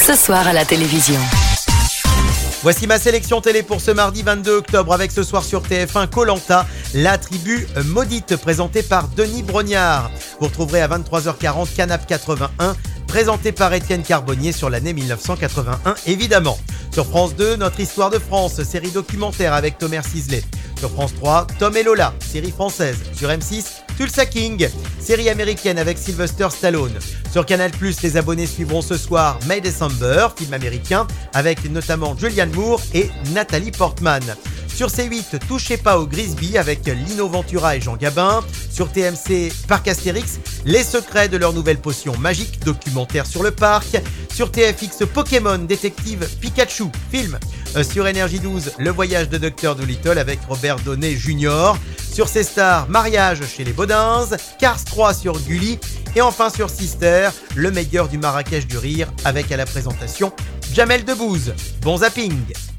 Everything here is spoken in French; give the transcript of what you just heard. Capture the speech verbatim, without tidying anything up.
ce soir à la télévision. Voici ma sélection télé pour ce mardi vingt-deux octobre avec ce soir sur T F un Koh Lanta, la tribu maudite présentée par Denis Brognard. Vous retrouverez à vingt-trois heures quarante Canap quatre-vingt-un présenté par Étienne Carbonnier sur l'année mille neuf cent quatre-vingt-un évidemment. Sur France deux, Notre Histoire de France, série documentaire avec Thomas Sisley. Sur France trois, Tom et Lola, série française. Sur M six, Tulsa King, série américaine avec Sylvester Stallone. Sur Canal plus, les abonnés suivront ce soir May December, film américain, avec notamment Julianne Moore et Nathalie Portman. Sur C huit, Touchez pas au Grisby avec Lino Ventura et Jean Gabin. Sur T M C, Parc Astérix, les secrets de leur nouvelle potion magique, documentaire sur le parc. Sur T F X, Pokémon, détective Pikachu, film. Euh, sur Énergie douze, Le voyage de docteur Dolittle avec Robert Downey junior Sur C Star, Mariage chez les Baudins. Cars trois sur Gulli. Et enfin sur Sister, le meilleur du Marrakech du rire avec à la présentation Jamel Debbouze. Bon zapping!